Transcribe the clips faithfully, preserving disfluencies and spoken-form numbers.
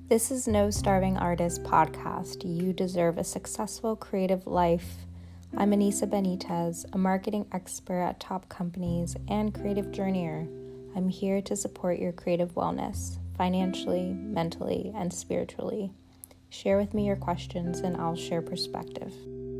This is No Starving Artist podcast. You deserve a successful creative life. I'm Anissa Benitez, a marketing expert at top companies and creative journeyer. I'm here to support your creative wellness, financially, mentally, and spiritually. Share with me your questions and I'll share perspective.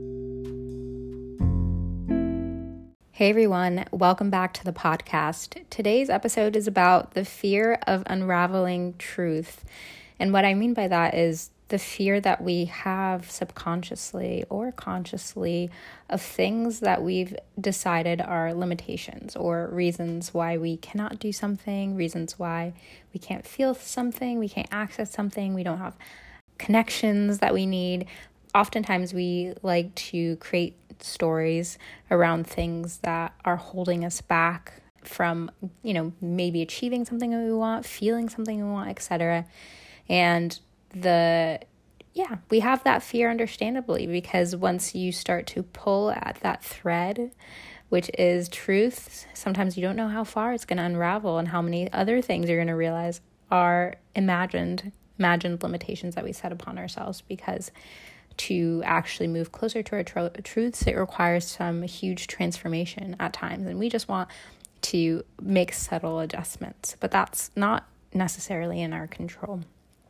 Hey everyone, welcome back to the podcast. Today's episode is about the fear of unraveling truth. And what I mean by that is the fear that we have subconsciously or consciously of things that we've decided are limitations or reasons why we cannot do something, reasons why we can't feel something, we can't access something, we don't have connections that we need. Oftentimes we like to create stories around things that are holding us back from, you know, maybe achieving something that we want, feeling something we want, et cetera. And the, yeah, we have that fear understandably, because once you start to pull at that thread, which is truth, sometimes you don't know how far it's going to unravel and how many other things you're going to realize are imagined, imagined limitations that we set upon ourselves, because to actually move closer to our tr- truths, it requires some huge transformation at times. And we just want to make subtle adjustments, but that's not necessarily in our control.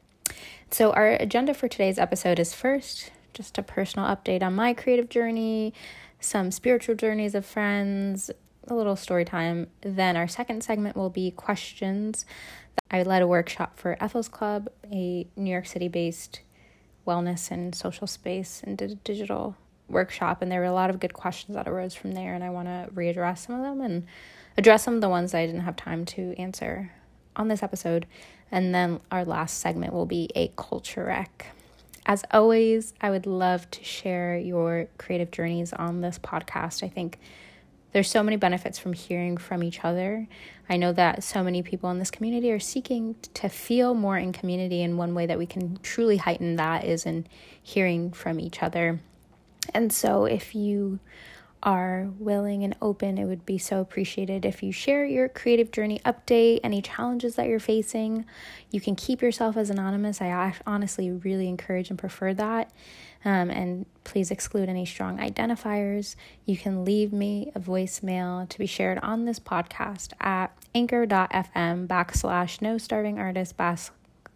So our agenda for today's episode is first, just a personal update on my creative journey, some spiritual journeys of friends, a little story time. Then our second segment will be questions. I led a workshop for Ethel's Club, a New York City-based wellness and social space and did a digital workshop, and there were a lot of good questions that arose from there, and I want to readdress some of them and address some of the ones that I didn't have time to answer on this episode. And then our last segment will be a culture wreck. As always, I would love to share your creative journeys on this podcast. I think there's so many benefits from hearing from each other. I know that so many people in this community are seeking to feel more in community, and one way that we can truly heighten that is in hearing from each other. And so if you are willing and open, it would be so appreciated if you share your creative journey update, any challenges that you're facing. You can keep yourself as anonymous. I honestly really encourage and prefer that. Um, and please exclude any strong identifiers. You can leave me a voicemail to be shared on this podcast at anchor.fm backslash no starving artist back,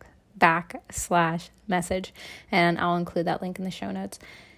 backslash message. And I'll include that link in the show notes.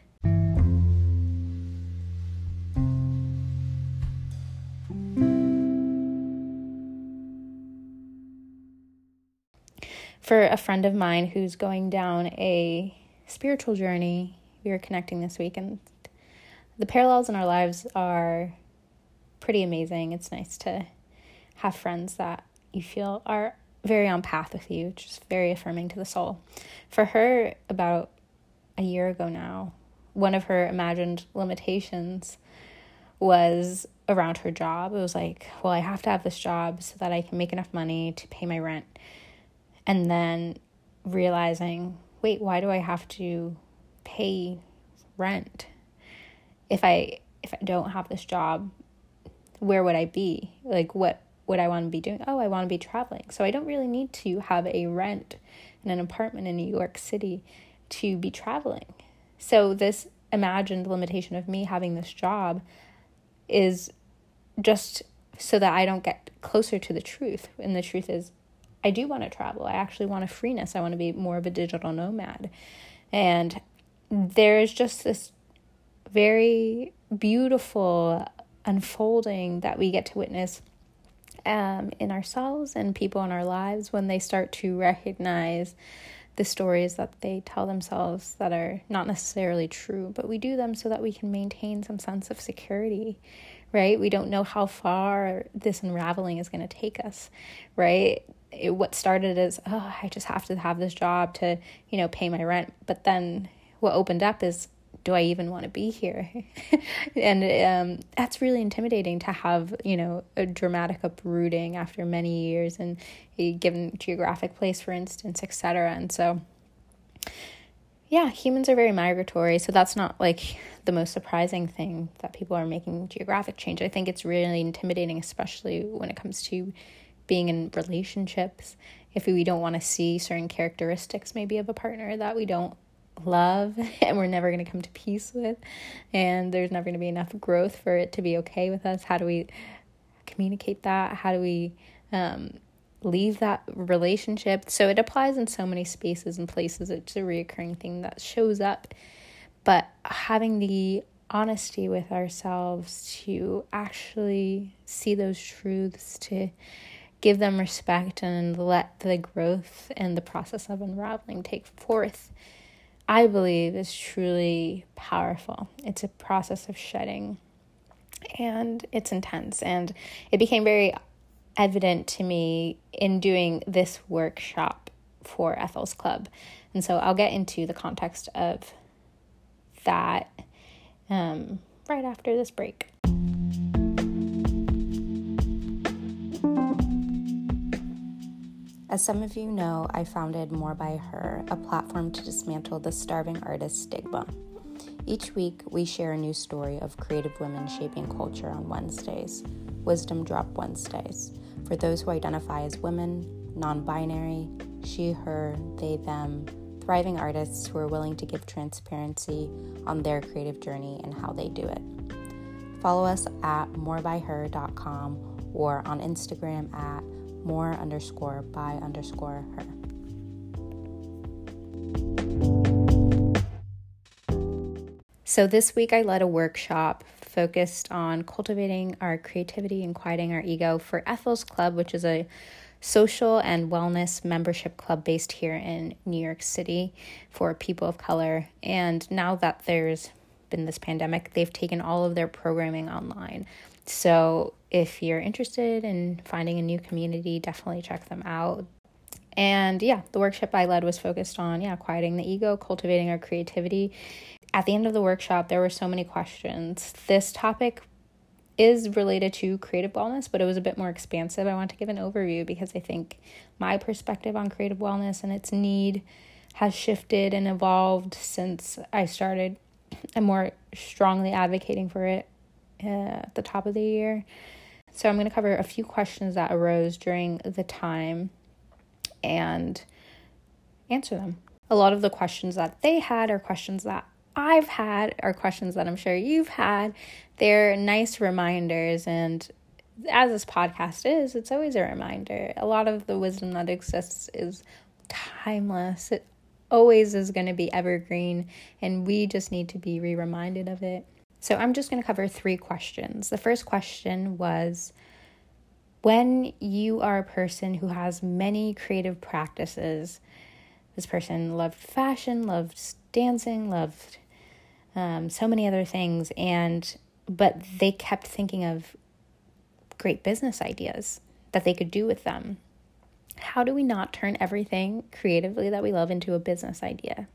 For a friend of mine who's going down a spiritual journey, we were connecting this week, and the parallels in our lives are pretty amazing. It's nice to have friends that you feel are very on path with you, which is very affirming to the soul. For her, about a year ago now, one of her imagined limitations was around her job. It was like, well, I have to have this job so that I can make enough money to pay my rent. And then realizing, wait, why do I have to pay rent? If I if I don't have this job, where would I be? Like, what would I want to be doing? Oh, I want to be traveling. So I don't really need to have a rent in an apartment in New York City to be traveling. So this imagined limitation of me having this job is just so that I don't get closer to the truth. And the truth is, I do want to travel. I actually want a freeness. I want to be more of a digital nomad. And there's just this very beautiful unfolding that we get to witness um, in ourselves and people in our lives when they start to recognize the stories that they tell themselves that are not necessarily true, but we do them so that we can maintain some sense of security, right? We don't know how far this unraveling is going to take us, right? It, what started as, oh, I just have to have this job to, you know, pay my rent. But then what opened up is, do I even want to be here? and um, that's really intimidating to have, you know, a dramatic uprooting after many years and a given geographic place, for instance, et cetera. And so, yeah, humans are very migratory. So that's not like the most surprising thing that people are making geographic change. I think it's really intimidating, especially when it comes to being in relationships if we don't want to see certain characteristics maybe of a partner that we don't love and we're never going to come to peace with, and there's never going to be enough growth for it to be okay with us. How do we communicate that? How do we um, leave that relationship? So it applies in so many spaces and places. It's a reoccurring thing that shows up, but having the honesty with ourselves to actually see those truths, to give them respect and let the growth and the process of unraveling take forth, I believe is truly powerful. It's a process of shedding, and it's intense. And it became very evident to me in doing this workshop for Ethel's Club. And so I'll get into the context of that um, right after this break. As some of you know, I founded More by Her, a platform to dismantle the starving artist stigma. Each week, we share a new story of creative women shaping culture on Wednesdays, Wisdom Drop Wednesdays, for those who identify as women, non-binary, she, her, they, them, thriving artists who are willing to give transparency on their creative journey and how they do it. Follow us at more by her dot com or on Instagram at more underscore by underscore her. So this week I led a workshop focused on cultivating our creativity and quieting our ego for Ethel's Club, which is a social and wellness membership club based here in New York City for people of color. And now that there's been this pandemic, they've taken all of their programming online. So if you're interested in finding a new community, definitely check them out. And yeah, the workshop I led was focused on, yeah, quieting the ego, cultivating our creativity. At the end of the workshop, there were so many questions. This topic is related to creative wellness, but it was a bit more expansive. I want to give an overview because I think my perspective on creative wellness and its need has shifted and evolved since I started. I'm more strongly advocating for it uh, at the top of the year. So I'm going to cover a few questions that arose during the time and answer them. A lot of the questions that they had are questions that I've had, are questions that I'm sure you've had. They're nice reminders, and as this podcast is, it's always a reminder. A lot of the wisdom that exists is timeless. It always is going to be evergreen, and we just need to be re-reminded of it. So I'm just going to cover three questions. The first question was, when you are a person who has many creative practices, this person loved fashion, loved dancing, loved um, so many other things, and but they kept thinking of great business ideas that they could do with them. How do we not turn everything creatively that we love into a business idea?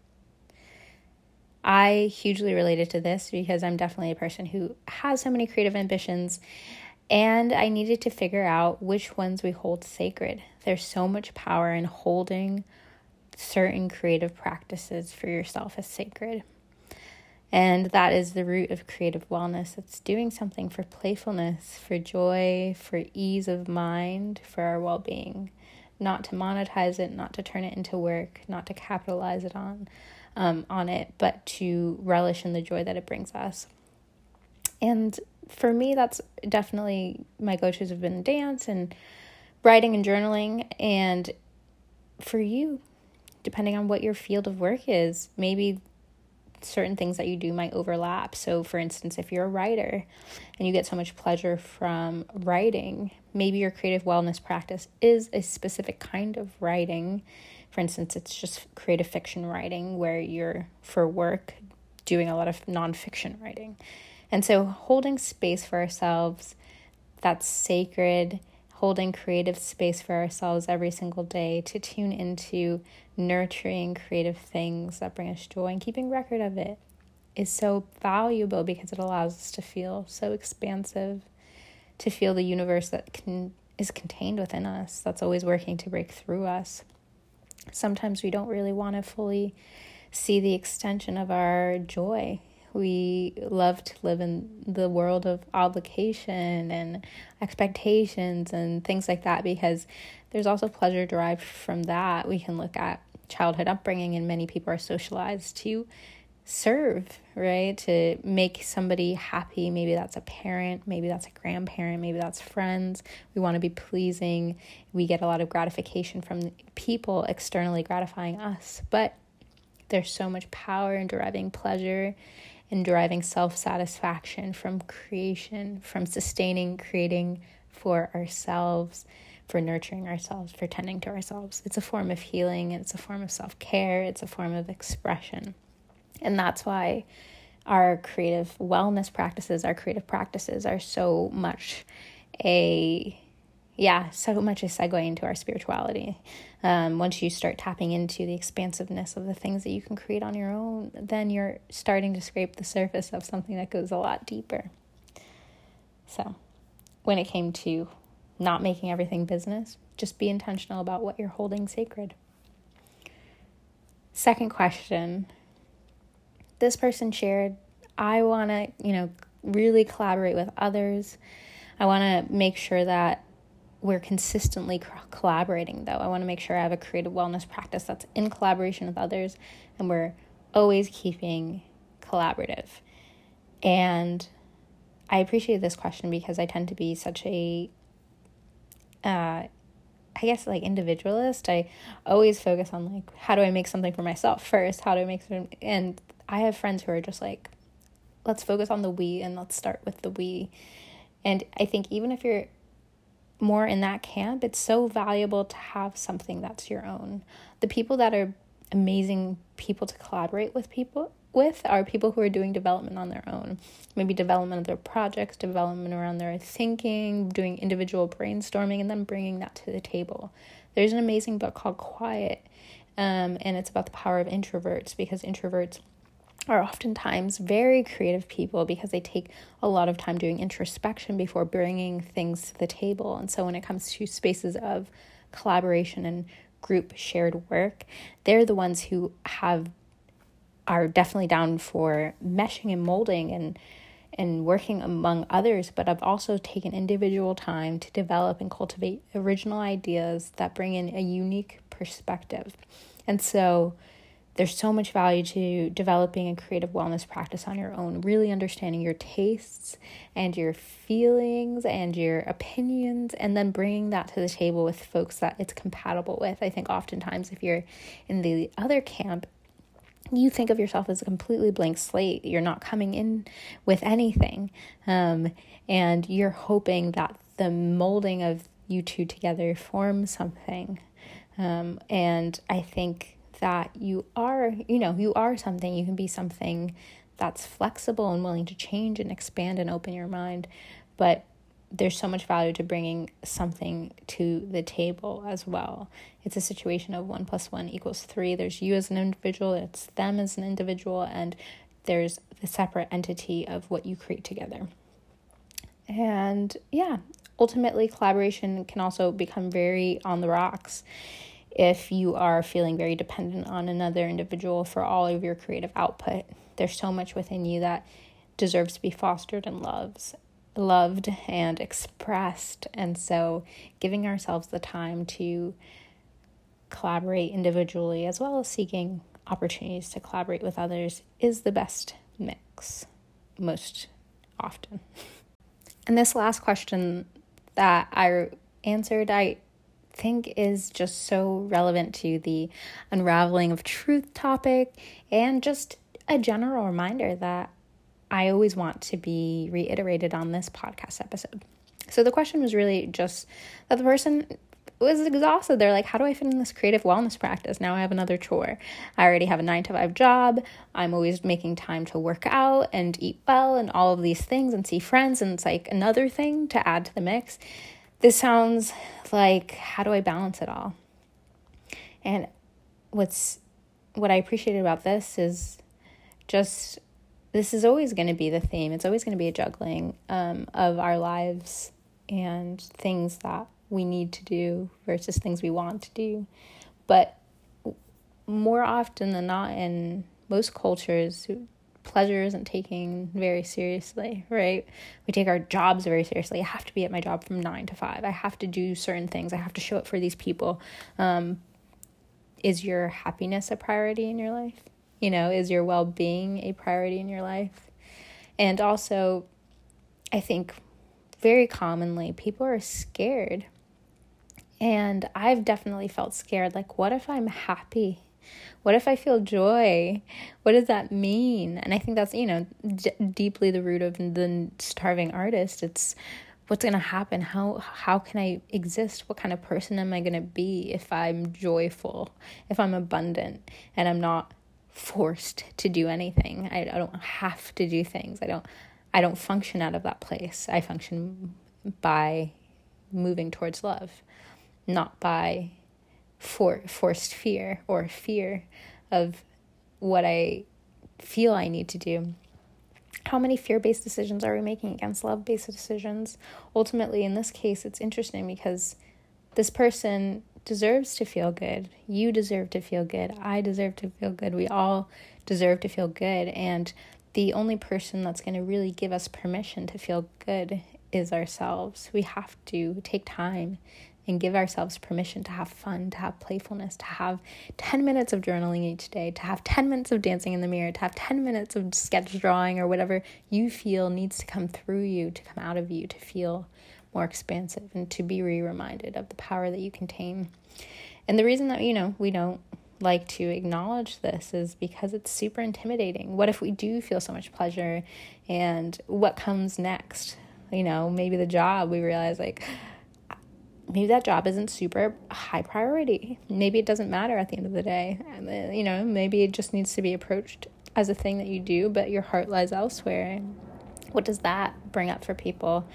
I hugely related to this because I'm definitely a person who has so many creative ambitions, and I needed to figure out which ones we hold sacred. There's so much power in holding certain creative practices for yourself as sacred. And that is the root of creative wellness. It's doing something for playfulness, for joy, for ease of mind, for our well-being. Not to monetize it, not to turn it into work, not to capitalize it on, um, on it, but to relish in the joy that it brings us. And for me, that's definitely, my go-tos have been dance and writing and journaling. And for you, depending on what your field of work is, maybe certain things that you do might overlap. So for instance, if you're a writer and you get so much pleasure from writing, maybe your creative wellness practice is a specific kind of writing. For instance, it's just creative fiction writing where you're, for work, doing a lot of nonfiction writing. And so holding space for ourselves that's sacred, holding creative space for ourselves every single day to tune into nurturing creative things that bring us joy and keeping record of it is so valuable because it allows us to feel so expansive, to feel the universe that can is contained within us, that's always working to break through us. Sometimes we don't really want to fully see the extension of our joy. We love to live in the world of obligation and expectations and things like that because there's also pleasure derived from that. We can look at childhood upbringing, and many people are socialized to serve, right? To make somebody happy. Maybe that's a parent, maybe that's a grandparent, maybe that's friends. We want to be pleasing. We get a lot of gratification from people externally gratifying us, but there's so much power in deriving pleasure and deriving self-satisfaction from creation, from sustaining, creating for ourselves, for nurturing ourselves, for tending to ourselves. It's a form of healing, it's a form of self-care, it's a form of expression. And that's why our creative wellness practices, our creative practices are so much a, yeah, so much a segue into our spirituality. Um, once you start tapping into the expansiveness of the things that you can create on your own, then you're starting to scrape the surface of something that goes a lot deeper. So when it came to not making everything business, just be intentional about what you're holding sacred. Second question. This person shared, I want to, you know, really collaborate with others. I want to make sure that we're consistently co- collaborating, though. I want to make sure I have a creative wellness practice that's in collaboration with others, and we're always keeping collaborative. And I appreciate this question because I tend to be such a, uh, I guess, like, individualist. I always focus on, like, how do I make something for myself first? How do I make something? And I have friends who are just like, let's focus on the we and let's start with the we. And I think even if you're more in that camp, it's so valuable to have something that's your own. The people that are amazing people to collaborate with people with are people who are doing development on their own. Maybe development of their projects, development around their thinking, doing individual brainstorming, and then bringing that to the table. There's an amazing book called Quiet, um, and it's about the power of introverts, because introverts are oftentimes very creative people because they take a lot of time doing introspection before bringing things to the table. And so when it comes to spaces of collaboration and group shared work, they're the ones who have are definitely down for meshing and molding and and working among others, but I've also taken individual time to develop and cultivate original ideas that bring in a unique perspective. And so there's so much value to developing a creative wellness practice on your own, really understanding your tastes and your feelings and your opinions, and then bringing that to the table with folks that it's compatible with. I think oftentimes if you're in the other camp, you think of yourself as a completely blank slate. You're not coming in with anything. Um, and you're hoping that the molding of you two together forms something. Um, and I think that you are, you know, you are something. You can be something that's flexible and willing to change and expand and open your mind. But there's so much value to bringing something to the table as well. It's a situation of one plus one equals three. There's you as an individual, it's them as an individual, and there's the separate entity of what you create together. And yeah, ultimately collaboration can also become very on the rocks if you are feeling very dependent on another individual for all of your creative output. There's so much within you that deserves to be fostered and loves, loved and expressed. And so giving ourselves the time to collaborate individually as well as seeking opportunities to collaborate with others is the best mix most often. And this last question that I answered, I think is just so relevant to the unraveling of truth topic, and just a general reminder that I always want to be reiterated on this podcast episode. So the question was really just that the person was exhausted. They're like, how do I fit in this creative wellness practice? Now I have another chore. I already have a nine to five job. I'm always making time to work out and eat well and all of these things and see friends. And it's like another thing to add to the mix. This sounds like, how do I balance it all? And what's what I appreciated about this is just, this is always going to be the theme. It's always going to be a juggling um, of our lives and things that we need to do versus things we want to do. But more often than not, in most cultures, pleasure isn't taken very seriously, right? We take our jobs very seriously. I have to be at my job from nine to five. I have to do certain things. I have to show up for these people. Um, is your happiness a priority in your life? You know, is your well-being a priority in your life? And also, I think very commonly people are scared. And I've definitely felt scared. Like, what if I'm happy? What if I feel joy? What does that mean? And I think that's, you know, d- deeply the root of the starving artist. It's what's going to happen? How how can I exist? What kind of person am I going to be if I'm joyful, if I'm abundant, and I'm not forced to do anything? I, I don't have to do things. I don't I don't function out of that place. I function by moving towards love, not by for forced fear or fear of what I feel I need to do. How many fear-based decisions are we making against love-based decisions? Ultimately, in this case, it's interesting because this person deserves to feel good. You deserve to feel good. I deserve to feel good. We all deserve to feel good. And the only person that's going to really give us permission to feel good is ourselves. We have to take time and give ourselves permission to have fun, to have playfulness, to have ten minutes of journaling each day, to have ten minutes of dancing in the mirror, to have ten minutes of sketch drawing or whatever you feel needs to come through you, to come out of you, to feel more expansive and to be re-reminded of the power that you contain. And the reason that, you know, we don't like to acknowledge this is because it's super intimidating. What if we do feel so much pleasure, and what comes next? You know, maybe the job, we realize like, maybe that job isn't super high priority. Maybe it doesn't matter at the end of the day. And, you know, maybe it just needs to be approached as a thing that you do, but your heart lies elsewhere. What does that bring up for people?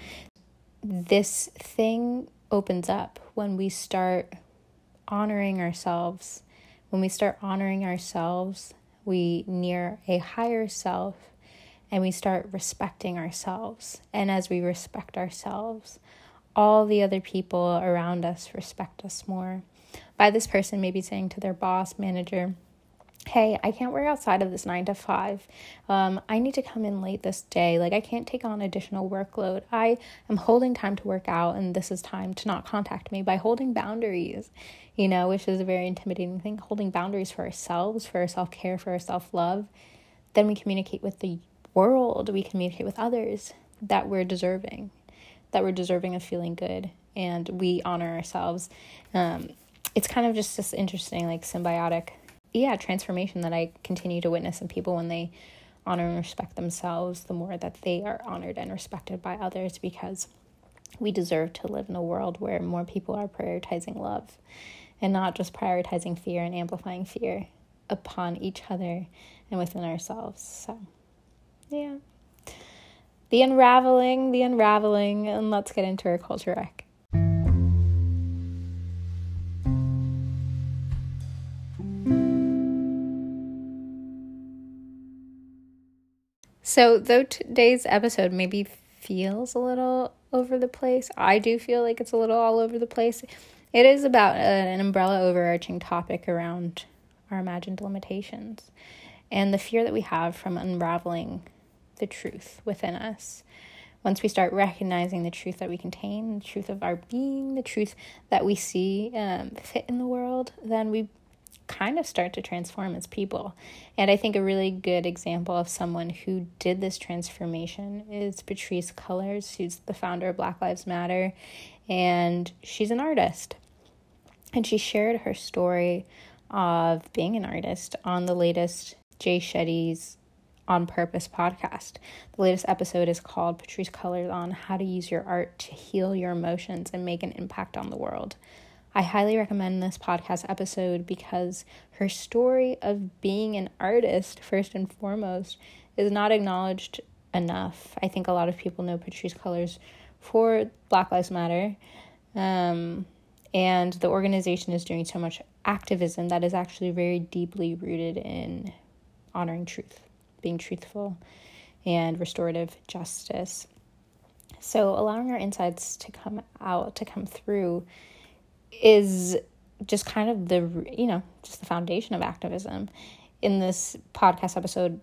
This thing opens up when we start honoring ourselves. When we start honoring ourselves, we near a higher self and we start respecting ourselves. And as we respect ourselves, all the other people around us respect us more. By this person maybe saying to their boss, manager, hey, I can't work outside of this nine to five. Um, I need to come in late this day. Like, I can't take on additional workload. I am holding time to work out, and this is time to not contact me. By holding boundaries, you know, which is a very intimidating thing, holding boundaries for ourselves, for our self-care, for our self-love, then we communicate with the world, we communicate with others that we're deserving. that we're deserving of feeling good, and we honor ourselves. Um, it's kind of just this interesting, like, symbiotic, yeah, transformation that I continue to witness in people when they honor and respect themselves, the more that they are honored and respected by others, because we deserve to live in a world where more people are prioritizing love and not just prioritizing fear and amplifying fear upon each other and within ourselves. So, yeah. The unraveling, the unraveling, and let's get into our culture wreck. So though today's episode maybe feels a little over the place, I do feel like it's a little all over the place. It is about an umbrella overarching topic around our imagined limitations and the fear that we have from unraveling the truth within us. Once we start recognizing the truth that we contain, the truth of our being, the truth that we see um, fit in the world, then we kind of start to transform as people. And I think a really good example of someone who did this transformation is Patrisse Cullors, who's the founder of Black Lives Matter, and she's an artist. And she shared her story of being an artist on the latest Jay Shetty's On Purpose podcast. The latest episode is called Patrisse Cullors on how to use your art to heal your emotions and make an impact on the world. I highly recommend this podcast episode because her story of being an artist, first and foremost, is not acknowledged enough. I think a lot of people know Patrisse Cullors for Black Lives Matter, um, and the organization is doing so much activism that is actually very deeply rooted in honoring truth, being truthful, and restorative justice. So allowing our insights to come out, to come through, is just kind of the, you know, just the foundation of activism. In this podcast episode,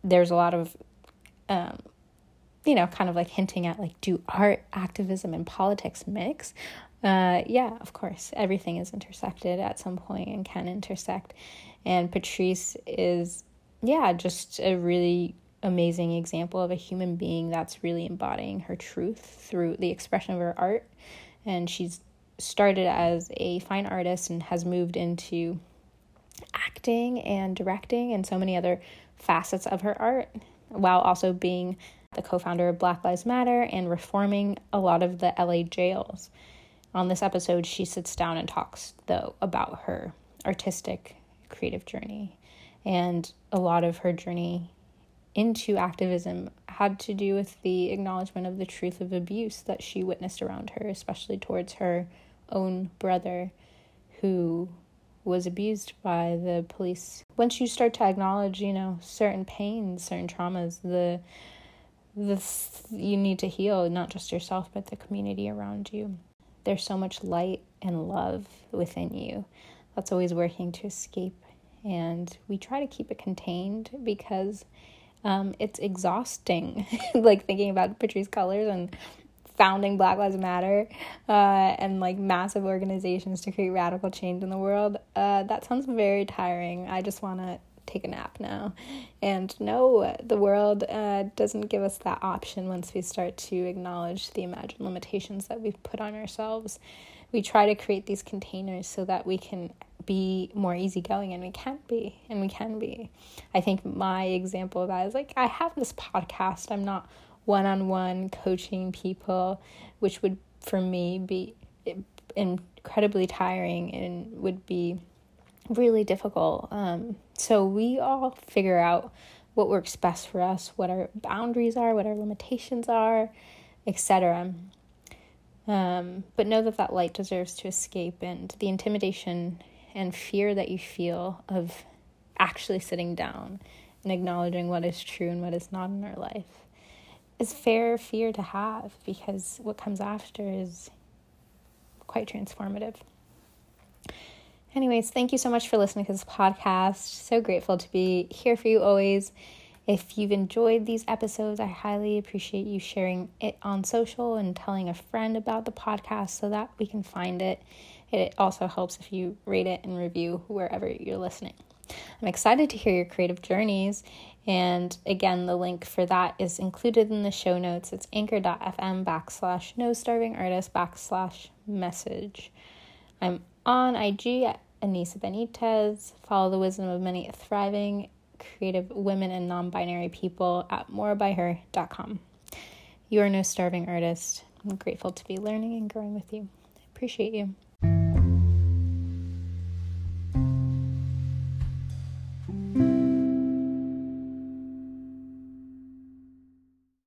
there's a lot of, um, you know, kind of like hinting at like, do art, activism, and politics mix? Uh, yeah, of course, everything is intersected at some point and can intersect. And Patrice is, yeah, just a really amazing example of a human being that's really embodying her truth through the expression of her art. And she's started as a fine artist and has moved into acting and directing and so many other facets of her art, while also being the co-founder of Black Lives Matter and reforming a lot of the L A jails. On this episode, she sits down and talks, though, about her artistic, creative journey. And a lot of her journey into activism had to do with the acknowledgement of the truth of abuse that she witnessed around her, especially towards her own brother, who was abused by the police. Once you start to acknowledge, you know, certain pains, certain traumas, the this you need to heal, not just yourself, but the community around you. There's so much light and love within you that's always working to escape. And we try to keep it contained because um, it's exhausting, like thinking about Patrice Cullors and founding Black Lives Matter uh, and like massive organizations to create radical change in the world. Uh, that sounds very tiring. I just want to take a nap now. And no, the world uh, doesn't give us that option once we start to acknowledge the imagined limitations that we've put on ourselves. We try to create these containers so that we can be more easygoing, and we can't be, and we can be. I think my example of that is like, I have this podcast. I'm not one-on-one coaching people, which would, for me, be incredibly tiring and would be really difficult. Um, so we all figure out what works best for us, what our boundaries are, what our limitations are, et cetera. Um, but know that that light deserves to escape, and the intimidation and fear that you feel of actually sitting down and acknowledging what is true and what is not in our life is fair fear to have, because what comes after is quite transformative. Anyways, thank you so much for listening to this podcast. So grateful to be here for you always. If you've enjoyed these episodes, I highly appreciate you sharing it on social and telling a friend about the podcast so that we can find it. It also helps if you rate it and review wherever you're listening. I'm excited to hear your creative journeys. And again, the link for that is included in the show notes. It's anchor.fm backslash no starving artist backslash message. I'm on I G at Anissa Benitez. Follow the wisdom of many thriving creative women and non-binary people at more by her dot com. You are no starving artist. I'm grateful to be learning and growing with you. I appreciate you.